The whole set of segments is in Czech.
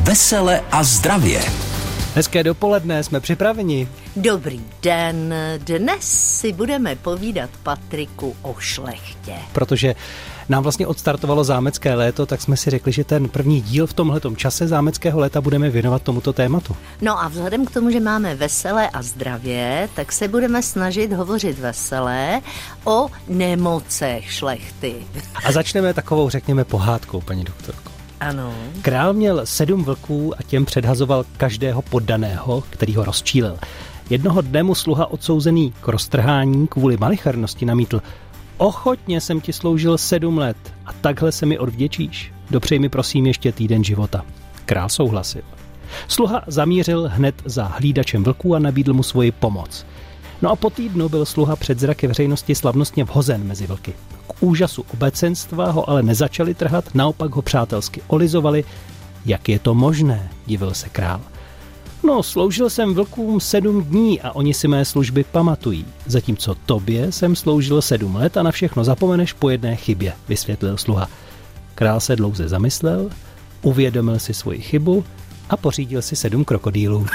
Vesele a zdravě. Hezké dopoledne, jsme připraveni. Dobrý den, dnes si budeme povídat, Patriku, o šlechtě. Protože nám vlastně odstartovalo zámecké léto, tak jsme si řekli, že ten první díl v tomhletom čase zámeckého léta budeme věnovat tomuto tématu. No a vzhledem k tomu, že máme veselé a zdravě, tak se budeme snažit hovořit veselé o nemocech šlechty. A začneme takovou, řekněme, pohádkou, paní doktorko. Ano. Král měl 7 vlků a těm předhazoval každého poddaného, který ho rozčílil. Jednoho dne mu sluha odsouzený k roztrhání kvůli malichernosti namítl: ochotně jsem ti sloužil 7 let a takhle se mi odvděčíš. Dopřej mi prosím ještě týden života. Král souhlasil. Sluha zamířil hned za hlídačem vlků a nabídl mu svoji pomoc. No a po týdnu byl sluha před zraky veřejnosti slavnostně vhozen mezi vlky. K úžasu obecenstva ho ale nezačali trhat, naopak ho přátelsky olizovali. Jak je to možné, divil se král. No, sloužil jsem vlkům 7 dní a oni si mé služby pamatují. Zatímco tobě jsem sloužil 7 let a na všechno zapomeneš po jedné chybě, vysvětlil sluha. Král se dlouze zamyslel, uvědomil si svoji chybu a pořídil si 7 krokodýlů.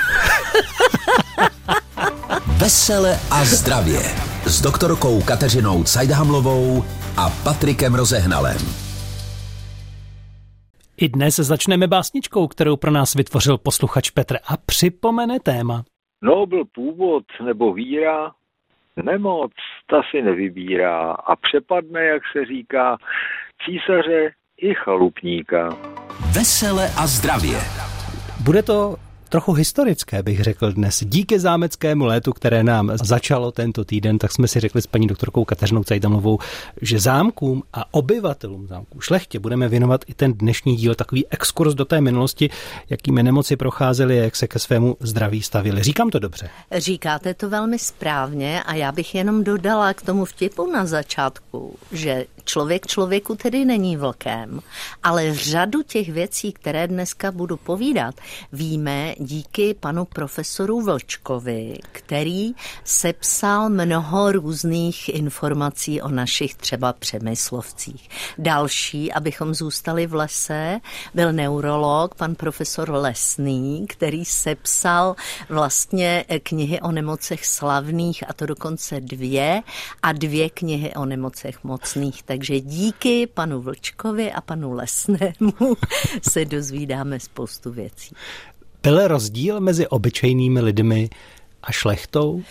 Vesele a zdravě s doktorkou Kateřinou Cajdhamlovou a Patrikem Rozehnalem. I dnes začneme básničkou, kterou pro nás vytvořil posluchač Petr a připomene téma. No, byl původ nebo víra, nemoc, ta si nevybírá a přepadne, jak se říká, císaře i chalupníka. Vesele a zdravě. Bude to trochu historické, bych řekl dnes. Díky zámeckému létu, které nám začalo tento týden, tak jsme si řekli s paní doktorkou Kateřinou Cajdhamlovou, že zámkům a obyvatelům zámků šlechtě budeme věnovat i ten dnešní díl, takový exkurs do té minulosti, jakými nemoci procházeli a jak se ke svému zdraví stavili. Říkám to dobře? Říkáte to velmi správně a já bych jenom dodala k tomu vtipu na začátku, že člověk člověku tedy není vlkem, ale řadu těch věcí, které dneska budu povídat, víme díky panu profesoru Vlčkovi, který sepsal mnoho různých informací o našich třeba Přemyslovcích. Další, abychom zůstali v lese, byl neurolog, pan profesor Lesný, který sepsal vlastně knihy o nemocech slavných, a to dokonce 2, a 2 knihy o nemocech mocných. Takže díky panu Vlčkovi a panu Lesnému se dozvídáme spoustu věcí. Byl rozdíl mezi obyčejnými lidmi a šlechtou?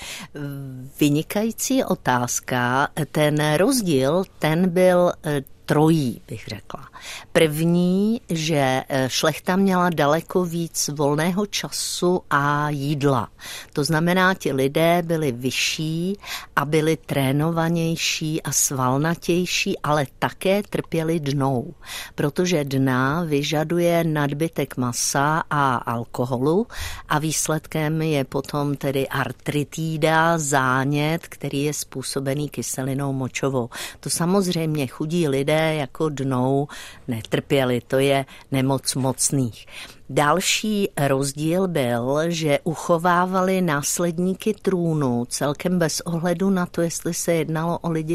Vynikající otázka. Ten rozdíl, ten byl trojí, bych řekla. První, že šlechta měla daleko víc volného času a jídla. To znamená, ti lidé byli vyšší a byli trénovanější a svalnatější, ale také trpěli dnou, protože dna vyžaduje nadbytek masa a alkoholu a výsledkem je potom tedy artritída, zánět, který je způsobený kyselinou močovou. To samozřejmě chudí lidé jako dnou netrpěli, to je nemoc mocných. Další rozdíl byl, že uchovávali následníky trůnu celkem bez ohledu na to, jestli se jednalo o lidi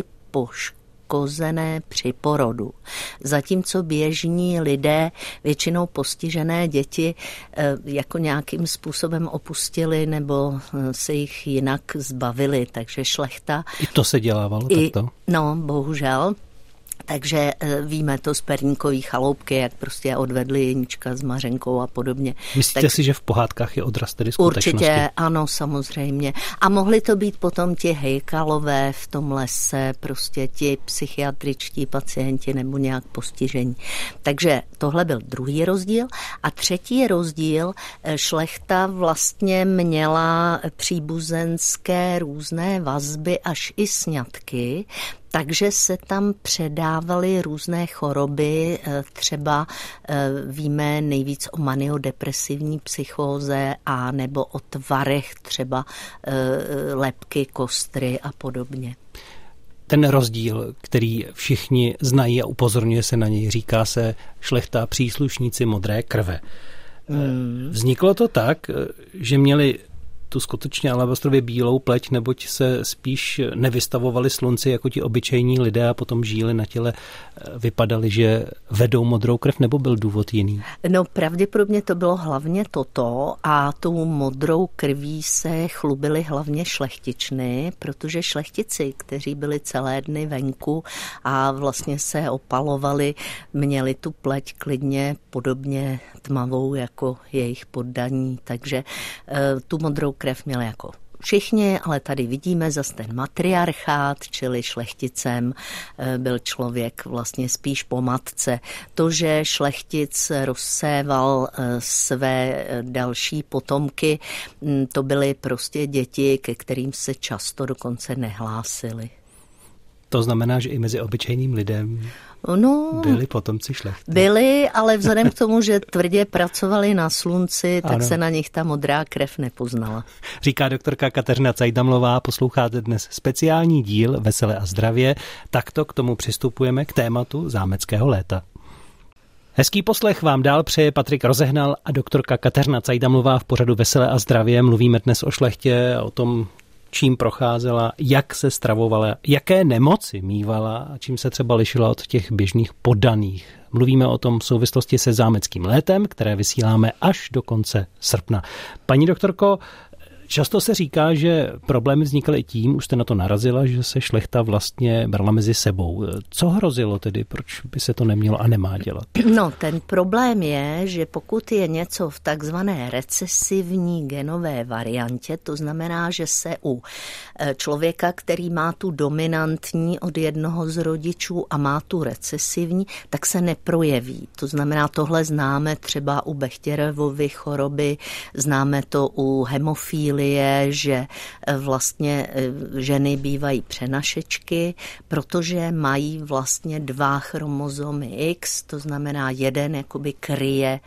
poškozené při porodu. Zatímco běžní lidé, většinou postižené děti, jako nějakým způsobem opustili nebo se jich jinak zbavili, takže šlechta... I to se dělávalo takto? No, bohužel. Takže víme to z perníkový chaloupky, jak prostě odvedli Jenička s Mařenkou a podobně. Myslíte si, že v pohádkách je odraz tedy skutečnosti? Určitě, ano, samozřejmě. A mohli to být potom ti hejkalové v tom lese, prostě ti psychiatričtí pacienti nebo nějak postižení. Takže tohle byl druhý rozdíl. A třetí rozdíl, šlechta vlastně měla příbuzenské různé vazby až i sňatky, takže se tam předávaly různé choroby, třeba víme nejvíc o maniodepresivní psychóze a nebo o tvarech třeba lebky, kostry a podobně. Ten rozdíl, který všichni znají a upozorňuje se na něj, říká se šlechta příslušníci modré krve. Vzniklo to tak, že měli tu skutečně alabastrově bílou pleť, neboť se spíš nevystavovali slunci jako ti obyčejní lidé a potom žíly na těle vypadali, že vedou modrou krev, nebo byl důvod jiný? No pravděpodobně to bylo hlavně toto a tou modrou krví se chlubili hlavně šlechtičny, protože šlechtici, kteří byli celé dny venku a vlastně se opalovali, měli tu pleť klidně podobně tmavou jako jejich poddaní, takže tu modrou krev měli jako všichni, ale tady vidíme zase ten matriarchát, čili šlechticem byl člověk vlastně spíš po matce. To, že šlechtic rozséval své další potomky, to byly prostě děti, ke kterým se často dokonce nehlásili. To znamená, že i mezi obyčejným lidem byli potomci šlechty. Byli, ale vzhledem k tomu, že tvrdě pracovali na slunci, tak se na nich ta modrá krev nepoznala. Říká doktorka Kateřina Cajdamlová, posloucháte dnes speciální díl Veselé a zdravě. Takto k tomu přistupujeme k tématu zámeckého léta. Hezký poslech vám dál přeje Patrik Rozehnal a doktorka Kateřina Cajdamlová v pořadu Veselé a zdravě. Mluvíme dnes o šlechtě, o tom, čím procházela, jak se stravovala, jaké nemoci mívala a čím se třeba lišila od těch běžných poddaných. Mluvíme o tom v souvislosti se zámeckým létem, které vysíláme až do konce srpna. Paní doktorko, často se říká, že problémy vznikaly tím, už jste na to narazila, že se šlechta vlastně brala mezi sebou. Co hrozilo tedy, proč by se to nemělo a nemá dělat? No, ten problém je, že pokud je něco v takzvané recesivní genové variantě, to znamená, že se u člověka, který má tu dominantní od jednoho z rodičů a má tu recesivní, tak se neprojeví. To znamená, tohle známe třeba u Bechtereovy choroby, známe to u hemofílie, že vlastně ženy bývají přenašečky, protože mají vlastně 2 chromozomy X, to znamená jeden jakoby kryje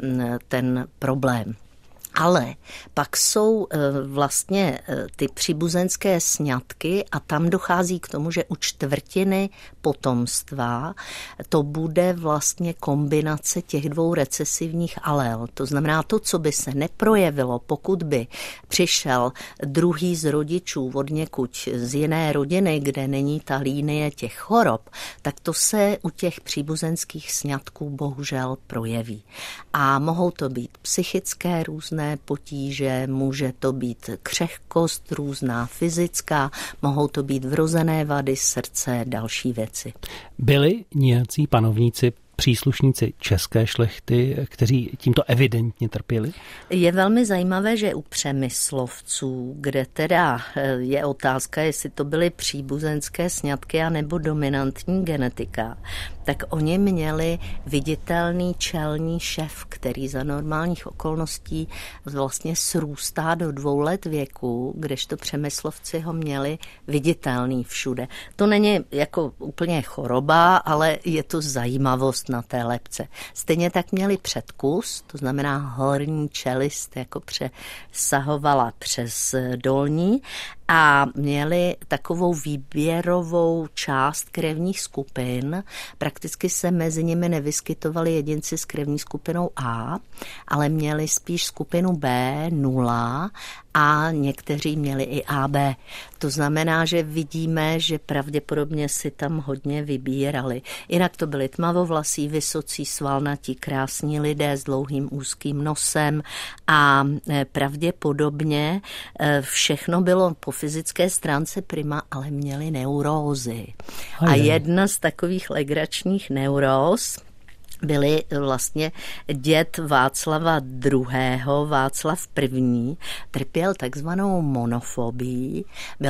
ten problém. Ale pak jsou vlastně ty příbuzenské sňatky a tam dochází k tomu, že u 1/4 potomstva to bude vlastně kombinace těch 2 recesivních alel. To znamená to, co by se neprojevilo, pokud by přišel druhý z rodičů odněkud z jiné rodiny, kde není ta línie těch chorob, tak to se u těch příbuzenských sňatků bohužel projeví. A mohou to být psychické různé potíže, může to být křehkost různá fyzická, mohou to být vrozené vady srdce, další věci. Byli nějací panovníci, příslušníci české šlechty, kteří tímto evidentně trpěli? Je velmi zajímavé, že u Přemyslovců, kde teda je otázka, jestli to byly příbuzenské sňatky a nebo dominantní genetika, tak oni měli viditelný čelní šev, který za normálních okolností vlastně srůstá do 2 let věku, kdežto Přemyslovci ho měli viditelný všude. To není jako úplně choroba, ale je to zajímavost na té lebce. Stejně tak měli předkus, to znamená horní čelist jako přesahovala přes dolní a měli takovou výběrovou část krevních skupin. Prakticky se mezi nimi nevyskytovali jedinci s krevní skupinou A, ale měli spíš skupinu B, 0 a někteří měli i AB. To znamená, že vidíme, že pravděpodobně si tam hodně vybírali. Jinak to byli tmavovlasí, vysocí, svalnatí, krásní lidé s dlouhým úzkým nosem a pravděpodobně všechno bylo po fyzické stránce prima, ale měli neurózy. A jedna z takových legračních neuróz byli vlastně děd Václava II., Václav I., trpěl takzvanou monofobii.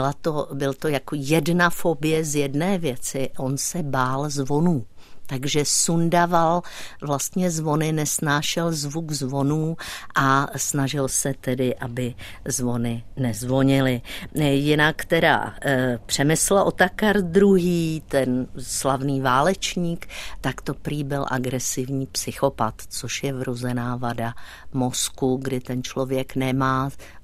Byl to jako jedna fobie z jedné věci. On se bál zvonů. Takže sundaval vlastně zvony, nesnášel zvuk zvonů a snažil se tedy, aby zvony nezvonily. Jinak teda Přemysl Otakar II., ten slavný válečník, tak to prý byl agresivní psychopat, což je vrozená vada mozku, kdy ten člověk nemá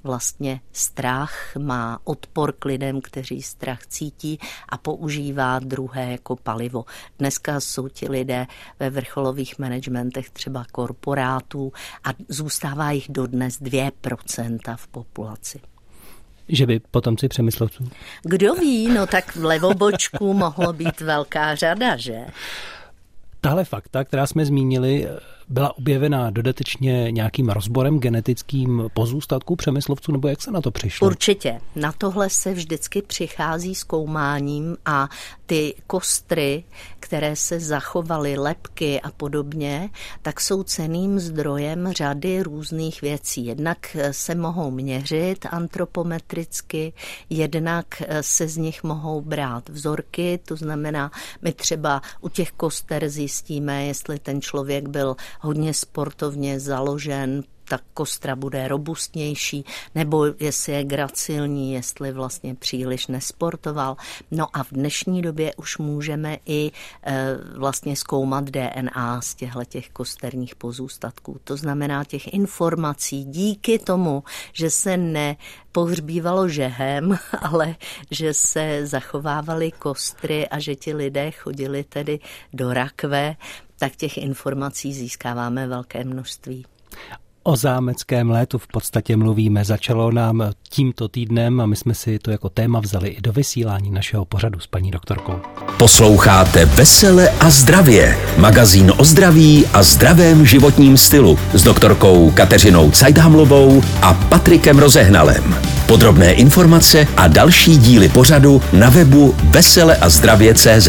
vlastně strach, má odpor k lidem, kteří strach cítí a používá druhé jako palivo. Dneska jsou ti lidé ve vrcholových managementech třeba korporátů a zůstává jich dodnes 2% v populaci. Že by potomci Přemyslovců? Kdo ví, no tak v levobočku mohlo být velká řada, že? Tahle fakta, která jsme zmínili, byla objevena dodatečně nějakým rozborem genetickým pozůstatků Přemyslovců, nebo jak se na to přišlo? Určitě. Na tohle se vždycky přichází zkoumáním a ty kostry, které se zachovaly, lebky a podobně, tak jsou cenným zdrojem řady různých věcí. Jednak se mohou měřit antropometricky, jednak se z nich mohou brát vzorky, to znamená, my třeba u těch koster zjistíme, jestli ten člověk byl hodně sportovně založen, tak kostra bude robustnější, nebo jestli je gracilní, jestli vlastně příliš nesportoval. No a v dnešní době už můžeme i vlastně zkoumat DNA z těch kosterních pozůstatků. To znamená těch informací díky tomu, že se nepohřbívalo žehem, ale že se zachovávaly kostry a že ti lidé chodili tedy do rakve, tak těch informací získáváme velké množství. O zámeckém létu v podstatě mluvíme. Začalo nám tímto týdnem a my jsme si to jako téma vzali i do vysílání našeho pořadu s paní doktorkou. Posloucháte Vesele a zdravě, magazín o zdraví a zdravém životním stylu s doktorkou Kateřinou Cajdhamlovou a Patrikem Rozehnalem. Podrobné informace a další díly pořadu na webu veseleazdravě.cz.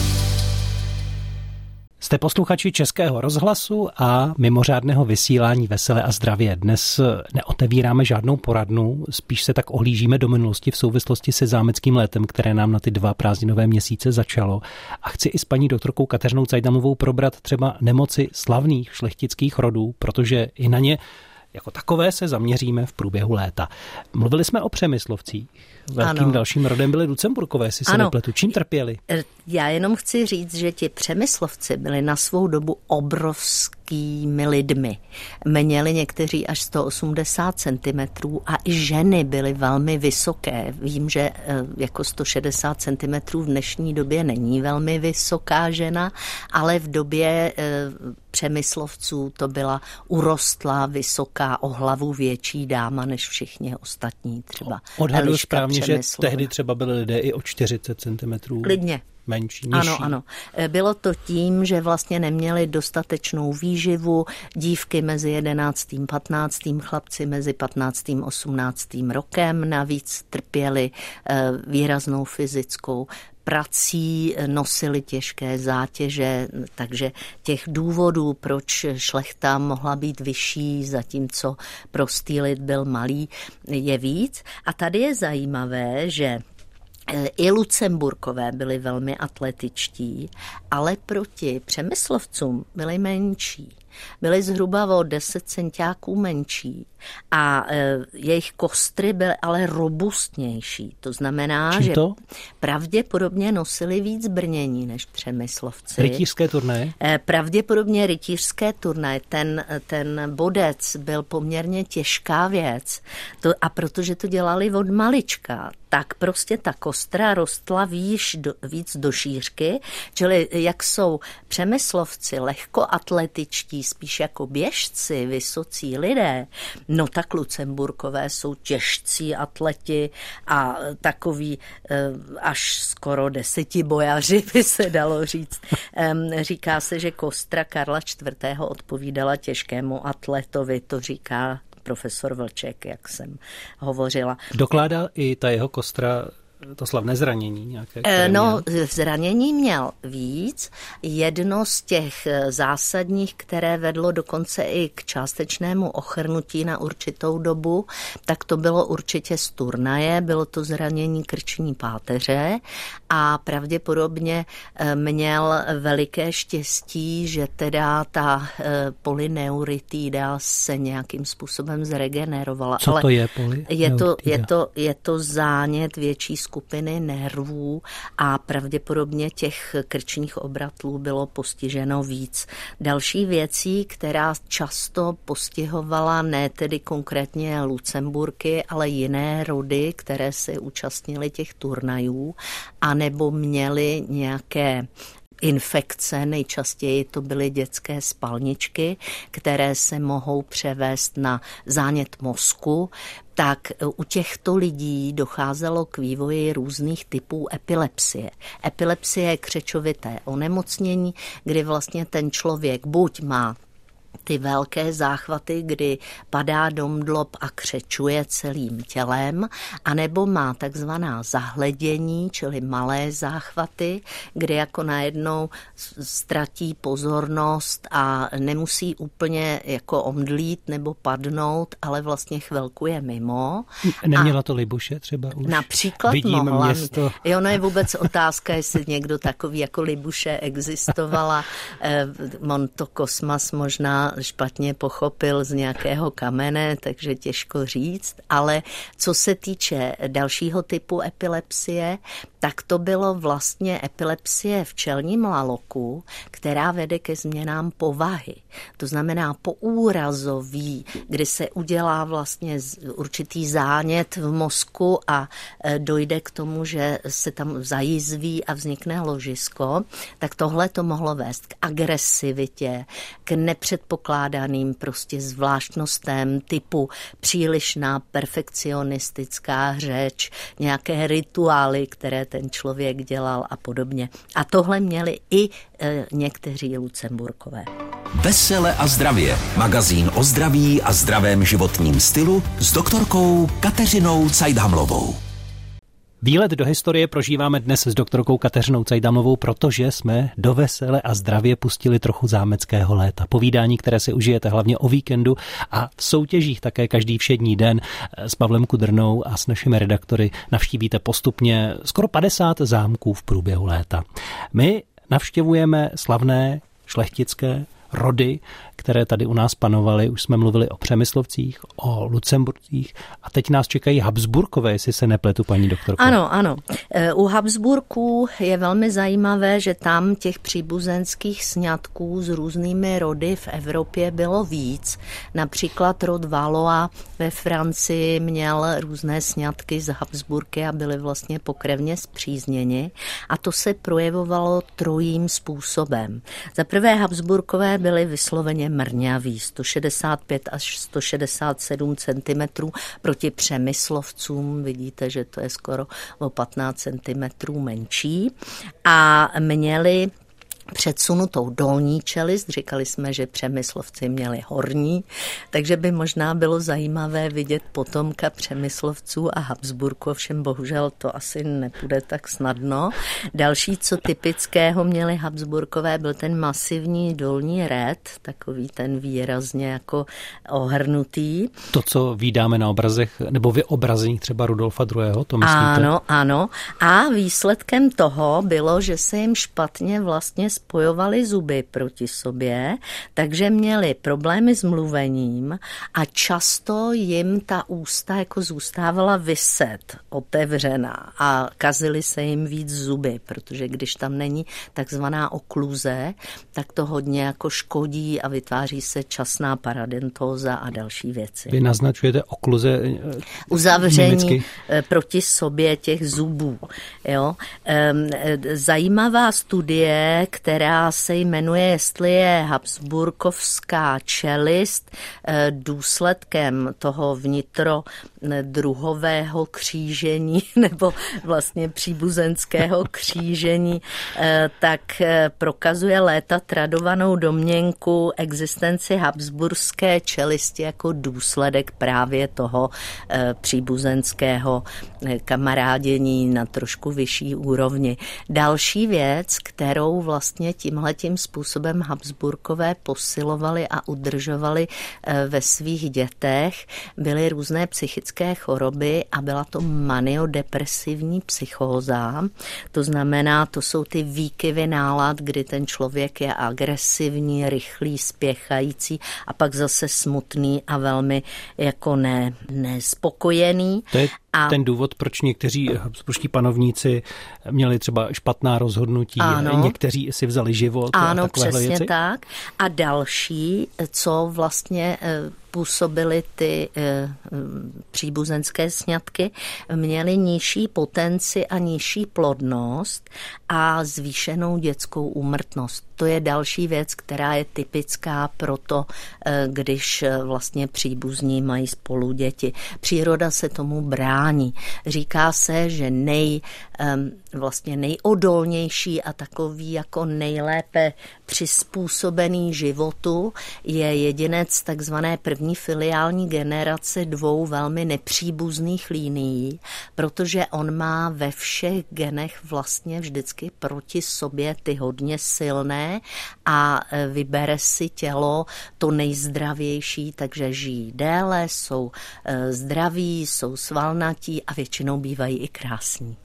Jste posluchači Českého rozhlasu a mimořádného vysílání Vesele a zdravě. Dnes neotevíráme žádnou poradnu, spíš se tak ohlížíme do minulosti v souvislosti se zámeckým létem, které nám na ty 2 prázdninové měsíce začalo. A chci i s paní doktorkou Kateřinou Cajdhamlovou probrat třeba nemoci slavných šlechtických rodů, protože i na ně jako takové se zaměříme v průběhu léta. Mluvili jsme o Přemyslovcích. Velkým dalším rodem byly Lucemburkové, jestli se nepletu. Čím trpěli? Já jenom chci říct, že ti Přemyslovci byli na svou dobu obrovskými lidmi. Měli někteří až 180 cm a i ženy byly velmi vysoké. Vím, že jako 160 cm v dnešní době není velmi vysoká žena, ale v době Přemyslovců to byla urostlá, vysoká, o hlavu větší dáma než všichni ostatní. Třeba odhaduji správně, že tehdy třeba byly lidé i o 40 cm. Klidně. Menší, nižší. Ano. Bylo to tím, že vlastně neměli dostatečnou výživu, dívky mezi 11. 15. chlapci mezi 15. 18. rokem, navíc trpěli výraznou fyzickou prací, nosili těžké zátěže, takže těch důvodů, proč šlechta mohla být vyšší, zatímco prostý lid byl malý, je víc. A tady je zajímavé, že i Lucemburkové byli velmi atletičtí, ale proti Přemyslovcům byli menší. Byli zhruba o 10 centiáků menší a jejich kostry byly ale robustnější. To znamená, že pravděpodobně nosili víc brnění než Přemyslovci. Rytířské turnaje? Pravděpodobně rytířské turnaje. Ten bodec byl poměrně těžká věc. A protože to dělali od malička, tak prostě ta kostra rostla víc do šířky, čili jak jsou Přemyslovci lehkoatletičtí, spíš jako běžci, vysocí lidé, no tak Lucemburkové jsou těžcí atleti a takový až skoro 10bojaři by se dalo říct. Říká se, že kostra Karla IV. Odpovídala těžkému atletovi, to říká profesor Vlček, jak jsem hovořila. Dokládá i ta jeho kostra to slavné zranění nějaké? Zranění měl víc. Jedno z těch zásadních, které vedlo dokonce i k částečnému ochrnutí na určitou dobu, tak to bylo určitě z turnaje, bylo to zranění krční páteře a pravděpodobně měl veliké štěstí, že teda ta polyneuritida se nějakým způsobem zregenerovala. Co to je polyneuritida? Je to zánět větší skupiny nervů a pravděpodobně těch krčních obratlů bylo postiženo víc. Další věcí, která často postihovala ne tedy konkrétně Lucemburky, ale jiné rody, které se účastnily těch turnajů, anebo měly nějaké infekce, nejčastěji to byly dětské spalničky, které se mohou převést na zánět mozku, tak u těchto lidí docházelo k vývoji různých typů epilepsie. Epilepsie je křečovité onemocnění, kdy vlastně ten člověk buď má ty velké záchvaty, kdy padá do mdlob a křečuje celým tělem, anebo má takzvaná zahledění, čili malé záchvaty, kdy jako najednou ztratí pozornost a nemusí úplně jako omdlít nebo padnout, ale vlastně chvilku je mimo. Neměla to Libuše třeba už? Například Vidím mohla. Město. Jo, no je vůbec otázka, jestli někdo takový jako Libuše existovala. Monto Kosmas možná špatně pochopil z nějakého kamene, takže těžko říct, ale co se týče dalšího typu epilepsie, tak to bylo vlastně epilepsie v čelním laloku, která vede ke změnám povahy. To znamená poúrazový, kdy se udělá vlastně určitý zánět v mozku a dojde k tomu, že se tam zajizví a vznikne ložisko, tak tohle to mohlo vést k agresivitě, k nepředpokládaným prostě zvláštnostem typu přílišná perfekcionistická řeč, nějaké rituály, které ten člověk dělal a podobně. A tohle měli i někteří Lucemburkové. Vesele a zdravě. Magazín o zdraví a zdravém životním stylu s doktorkou Kateřinou Cajdhamlovou. Výlet do historie prožíváme dnes s doktorkou Kateřinou Cajdhamlovou, protože jsme do Vesele a zdravě pustili trochu zámeckého léta. Povídání, které si užijete hlavně o víkendu a v soutěžích také každý všední den s Pavlem Kudrnou a s našimi redaktory navštívíte postupně skoro 50 zámků v průběhu léta. My navštěvujeme slavné šlechtické rody, které tady u nás panovaly. Už jsme mluvili o Přemyslovcích, o Lucemburcích a teď nás čekají Habsburkové, jestli se nepletu, paní doktorko. Ano. U Habsburků je velmi zajímavé, že tam těch příbuzenských sňatků s různými rody v Evropě bylo víc. Například rod Valois ve Francii měl různé sňatky z Habsburky a byly vlastně pokrevně spřízněni. A to se projevovalo trojím způsobem. Za prvé Habsburkové byli vysloveně mrňaví, 165 až 167 cm proti Přemyslovcům. Vidíte, že to je skoro o 15 cm menší. A měli předsunutou dolní čelist, říkali jsme, že Přemyslovci měli horní, takže by možná bylo zajímavé vidět potomka Přemyslovců a Habsburků, ovšem bohužel to asi nepůjde tak snadno. Další, co typického měli Habsburkové, byl ten masivní dolní red, takový ten výrazně jako ohrnutý. To, co vídáme na obrazech, nebo vyobrazení třeba Rudolfa II., to myslíte? Ano. A výsledkem toho bylo, že se jim špatně vlastně spojovali zuby proti sobě, takže měli problémy s mluvením a často jim ta ústa jako zůstávala viset, otevřená a kazily se jim víc zuby, protože když tam není takzvaná okluze, tak to hodně jako škodí a vytváří se časná paradentóza a další věci. Vy naznačujete okluze uzavření německy proti sobě těch zubů. Jo? Zajímavá studie, která se jmenuje, jestli je habsburkovská čelist důsledkem toho vnitrodruhového křížení nebo vlastně příbuzenského křížení, tak prokazuje léta tradovanou domněnku existenci habsburské čelisti jako důsledek právě toho příbuzenského kamarádění na trošku vyšší úrovni. Další věc, kterou vlastně vlastně tímhletím způsobem Habsburkové posilovali a udržovali ve svých dětech, byly různé psychické choroby a byla to maniodepresivní psychóza. To znamená, to jsou ty výkyvy nálad, kdy ten člověk je agresivní, rychlý, spěchající a pak zase smutný a velmi jako nespokojený. To je ten důvod, proč někteří habsburští panovníci měli třeba špatná rozhodnutí, někteří si vzali život. Ano, a takovéhle přesně věci. tak. A další, co vlastně působily ty příbuzenské sňatky, měly nižší potenci a nižší plodnost a zvýšenou dětskou úmrtnost. To je další věc, která je typická pro to, když vlastně příbuzní mají spolu děti. Příroda se tomu brání. Říká se, že vlastně nejodolnější a takový jako nejlépe přizpůsobený životu je jedinec takzvané první filiální generace 2 velmi nepříbuzných linií, protože on má ve všech genech vlastně vždycky proti sobě ty hodně silné a vybere si tělo to nejzdravější, takže žijí déle, jsou zdraví, jsou svalnatí a většinou bývají i krásní.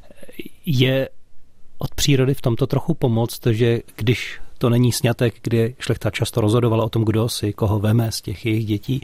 Je od přírody v tomto trochu pomoct, že když to není sňatek, kdy šlechta často rozhodovala o tom, kdo si koho veme z těch jejich dětí,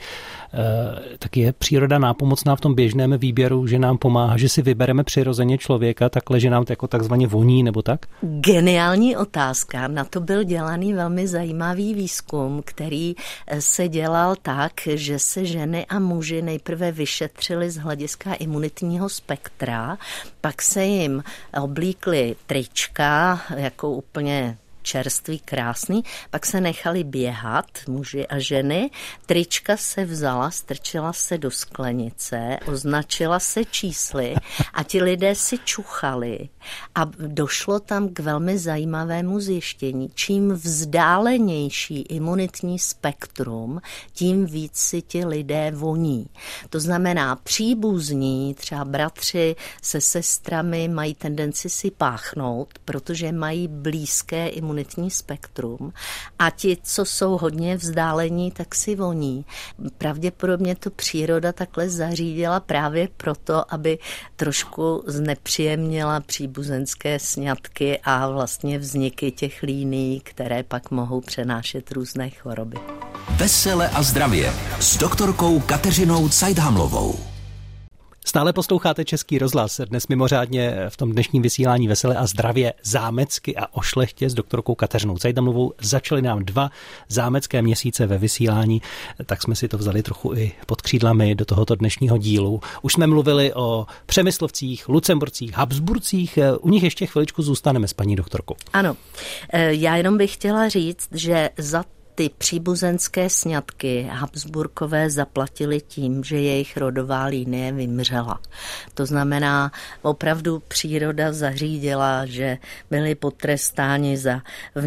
tak je příroda nápomocná v tom běžném výběru, že nám pomáhá, že si vybereme přirozeně člověka, takhle, že nám to jako takzvaně voní, nebo tak? Geniální otázka. Na to byl dělaný velmi zajímavý výzkum, který se dělal tak, že se ženy a muži nejprve vyšetřili z hlediska imunitního spektra, pak se jim oblíkly trička, jako úplně čerstvý, krásný, pak se nechali běhat muži a ženy, trička se vzala, strčila se do sklenice, označila se čísly a ti lidé si čuchali a došlo tam k velmi zajímavému zjištění. Čím vzdálenější imunitní spektrum, tím víc si ti lidé voní. To znamená, příbuzní, třeba bratři se sestrami mají tendenci si páchnout, protože mají blízké imunitní spektrum a ti, co jsou hodně vzdálení, tak si voní. Pravděpodobně to příroda takhle zařídila právě proto, aby trošku znepříjemnila příbuzenské sňatky a vlastně vzniky těch linií, které pak mohou přenášet různé choroby. Vesele a zdravě s doktorkou Kateřinou Cajdhamlovou. Stále posloucháte Český rozhlas. Dnes mimořádně v tom dnešním vysílání Vesele a zdravě zámecky a o šlechtě s doktorkou Kateřinou Cajdhamlovou. Začaly nám 2 zámecké měsíce ve vysílání, tak jsme si to vzali trochu i pod křídlami do tohoto dnešního dílu. Už jsme mluvili o Přemyslovcích, Lucemburcích, Habsburcích. U nich ještě chviličku zůstaneme s paní doktorkou. Ano, já jenom bych chtěla říct, že za ty příbuzenské sňatky Habsburkové zaplatili tím, že jejich rodová linie vymřela. To znamená, opravdu příroda zařídila, že byli potrestáni za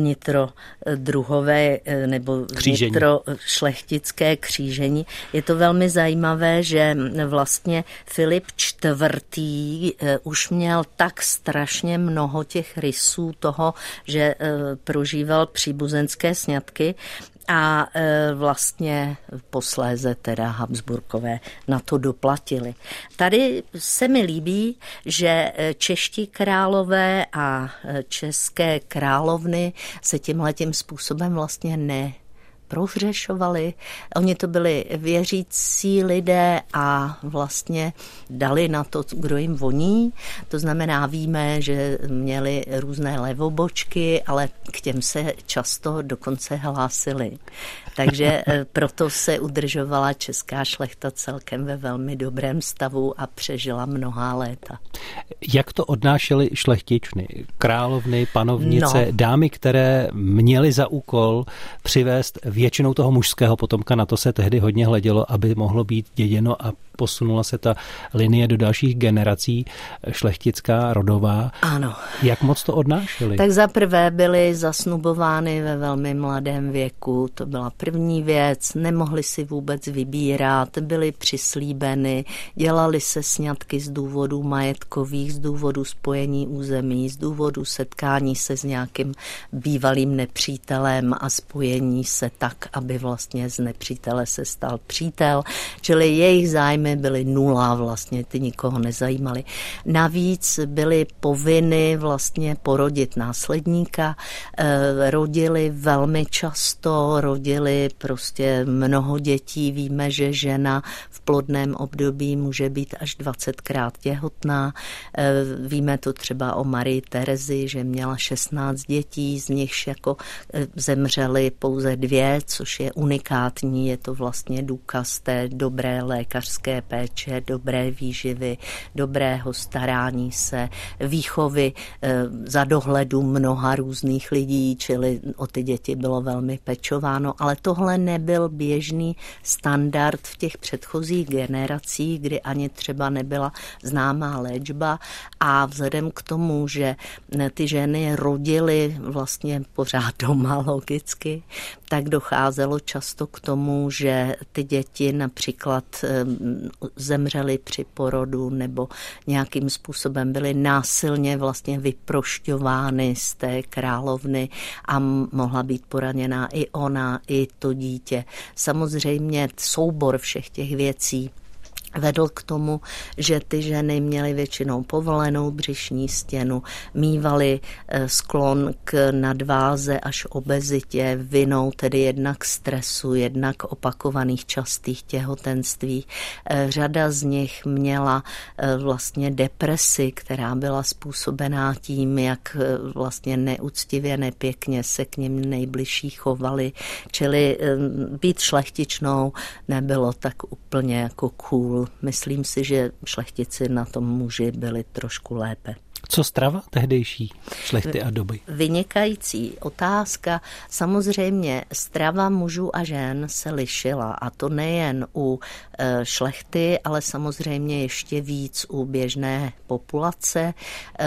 vnitrodruhové nebo vnitrošlechtické křížení. Je to velmi zajímavé, že vlastně Filip IV. Už měl tak strašně mnoho těch rysů toho, že prožíval příbuzenské sňatky, a vlastně posléze teda Habsburkové na to doplatili. Tady se mi líbí, že čeští králové a české královny se tímhletím způsobem vlastně prohřešovali. Oni to byli věřící lidé a vlastně dali na to, kdo jim voní. To znamená, víme, že měli různé levobočky, ale k těm se často dokonce hlásili. Takže proto se udržovala česká šlechta celkem ve velmi dobrém stavu a přežila mnohá léta. Jak to odnášely šlechtičny, královny, panovnice, dámy, které měly za úkol přivést většinou toho mužského potomka, na to se tehdy hodně hledělo, aby mohlo být děděno a posunula se ta linie do dalších generací, šlechtická, rodová. Ano. Jak moc to odnášeli? Tak za prvé byly zasnubovány ve velmi mladém věku, to byla první věc, nemohli si vůbec vybírat, byly přislíbeny, dělali se sňatky z důvodů majetkových, z důvodu spojení území, z důvodu setkání se s nějakým bývalým nepřítelem a spojení se tak, aby vlastně z nepřítele se stal přítel, čili jejich zájmy byly nula, vlastně ty nikoho nezajímaly. Navíc byly povinny vlastně porodit následníka, rodili velmi často, rodili prostě mnoho dětí, víme, že žena v plodném období může být až 20krát těhotná, víme to třeba o Marii Terezi, že měla 16 dětí, z nichž jako zemřely pouze 2, což je unikátní, je to vlastně důkaz té dobré lékařské péče, dobré výživy, dobrého starání se, výchovy za dohledu mnoha různých lidí, čili o ty děti bylo velmi pečováno, ale tohle nebyl běžný standard v těch předchozích generacích, kdy ani třeba nebyla známá léčba a vzhledem k tomu, že ty ženy rodily vlastně pořád doma logicky, tak docházelo často k tomu, že ty děti například zemřely při porodu nebo nějakým způsobem byly násilně vlastně vyprošťovány z té královny a mohla být poraněná i ona, i to dítě. Samozřejmě soubor všech těch věcí vedl k tomu, že ty ženy měly většinou povolenou břišní stěnu, mívaly sklon k nadváze až obezitě, vinou tedy jednak stresu, jednak opakovaných častých těhotenství. Řada z nich měla vlastně depresi, která byla způsobená tím, jak vlastně neúctivě, nepěkně se k nim nejbližší chovali, čili být šlechtičnou nebylo tak úplně jako cool. Myslím si, že šlechtici na tom muži byli trošku lépe. Co strava tehdejší šlechty a doby? Vynikající otázka. Samozřejmě strava mužů a žen se lišila a to nejen u šlechty, ale samozřejmě ještě víc u běžné populace.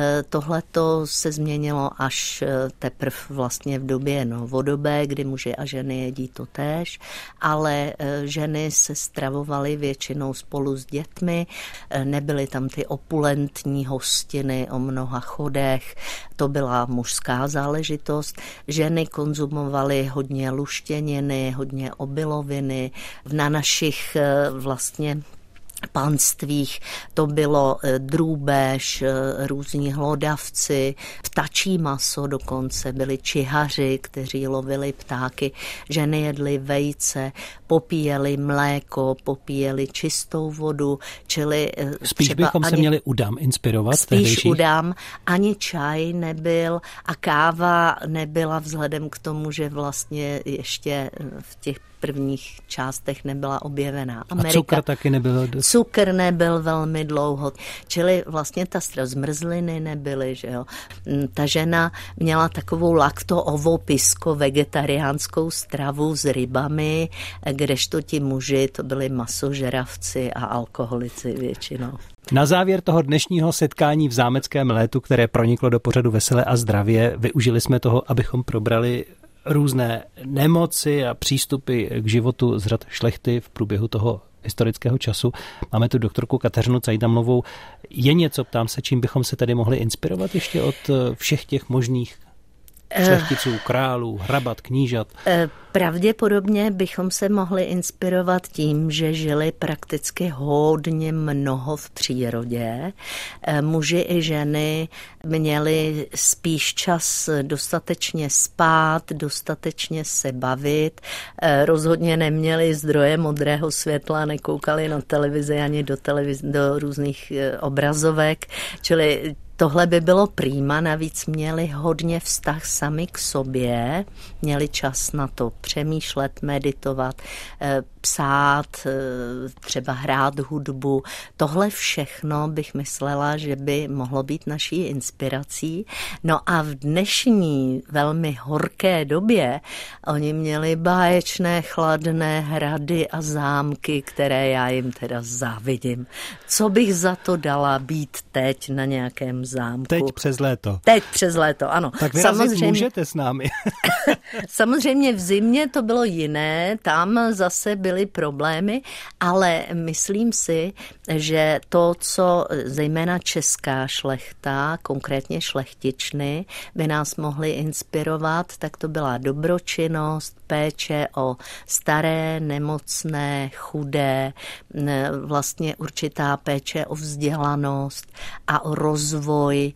Tohleto se změnilo až teprve vlastně v době novodobé, kdy muži a ženy jedí totéž, ale ženy se stravovaly většinou spolu s dětmi, nebyly tam ty opulentní hostiny o mnoha chodech, to byla mužská záležitost. Ženy konzumovaly hodně luštěniny, hodně obiloviny. Na našich vlastně panstvích to bylo drůbež, různí hlodavci, ptačí maso dokonce, byli čihaři, kteří lovili ptáky, ženy jedly vejce, popíjeli mléko, popíjeli čistou vodu, čili spíš bychom se měli u dám inspirovat. Spíš u dám, ani čaj nebyl a káva nebyla vzhledem k tomu, že vlastně ještě v těch prvních částech nebyla objevená. A cukr taky nebyl? Cukr nebyl velmi dlouho, čili vlastně ta zmrzliny nebyly, že jo. Ta žena měla takovou lakto-ovo-pisko vegetariánskou stravu s rybami, kdežto ti muži to byli masožeravci a alkoholici většinou. Na závěr toho dnešního setkání v Zámeckém létu, které proniklo do pořadu Veselé a zdravě, využili jsme toho, abychom probrali různé nemoci a přístupy k životu z řad šlechty v průběhu toho historického času. Máme tu doktorku Kateřinu Cajdamlovou. Je něco, ptám se, čím bychom se tady mohli inspirovat ještě od všech těch možných šlechticů, králů, hrabat, knížat? Pravděpodobně bychom se mohli inspirovat tím, že žili prakticky hodně mnoho v přírodě. Muži i ženy měli spíš čas dostatečně spát, dostatečně se bavit, rozhodně neměli zdroje modrého světla, nekoukali na televizi ani do různých obrazovek, čili tohle by bylo prima, navíc měli hodně vztah sami k sobě, měli čas na to přemýšlet, meditovat, psát, třeba hrát hudbu. Tohle všechno bych myslela, že by mohlo být naší inspirací. No a v dnešní velmi horké době oni měli báječné chladné hrady a zámky, které já jim teda závidím. Co bych za to dala být teď na nějakém zámku? Teď přes léto. Teď přes léto, ano. Tak vyrazit můžete s námi. Samozřejmě v zimě to bylo jiné, tam zase byly problémy, ale myslím si, že to, co zejména česká šlechta, konkrétně šlechtičny, by nás mohly inspirovat, tak to byla dobročinnost, péče o staré, nemocné, chudé, vlastně určitá péče o vzdělanost a o rozvoj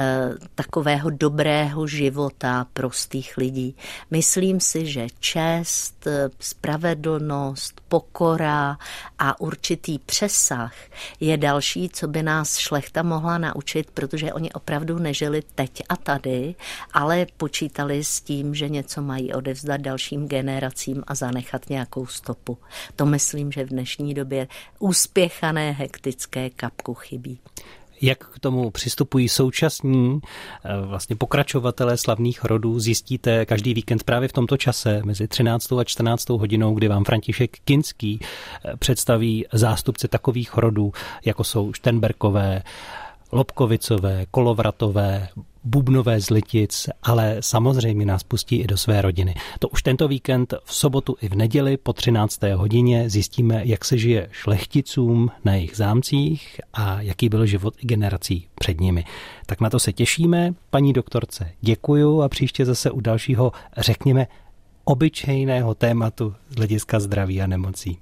takového dobrého života prostých lidí. Myslím si, že čest, spravedlnost, pokora a určitý přesah je další, co by nás šlechta mohla naučit, protože oni opravdu nežili teď a tady, ale počítali s tím, že něco mají odevzdat dalším generacím a zanechat nějakou stopu. To myslím, že v dnešní době uspěchané hektické kapku chybí. Jak k tomu přistupují současní vlastně pokračovatelé slavných rodů, zjistíte každý víkend právě v tomto čase mezi 13. a 14. hodinou, kdy vám František Kinský představí zástupce takových rodů, jako jsou Šternberkové, Lobkovicové, Kolovratové, Bubnové z Litic, ale samozřejmě nás pustí i do své rodiny. To už tento víkend v sobotu i v neděli po 13. hodině zjistíme, jak se žije šlechticům na jejich zámcích a jaký byl život i generací před nimi. Tak na to se těšíme. Paní doktorce děkuju a příště zase u dalšího, řekněme, obyčejného tématu z hlediska zdraví a nemocí.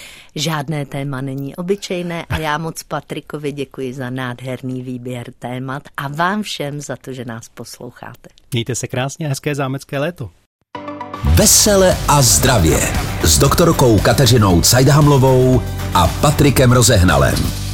Žádné téma není obyčejné a já moc Patrikovi děkuji za nádherný výběr témat a vám všem za to, že nás posloucháte. Mějte se krásně a hezké zámecké léto. Vesele a zdravě s doktorkou Kateřinou Cajdhamlovou a Patrikem Rozehnalem.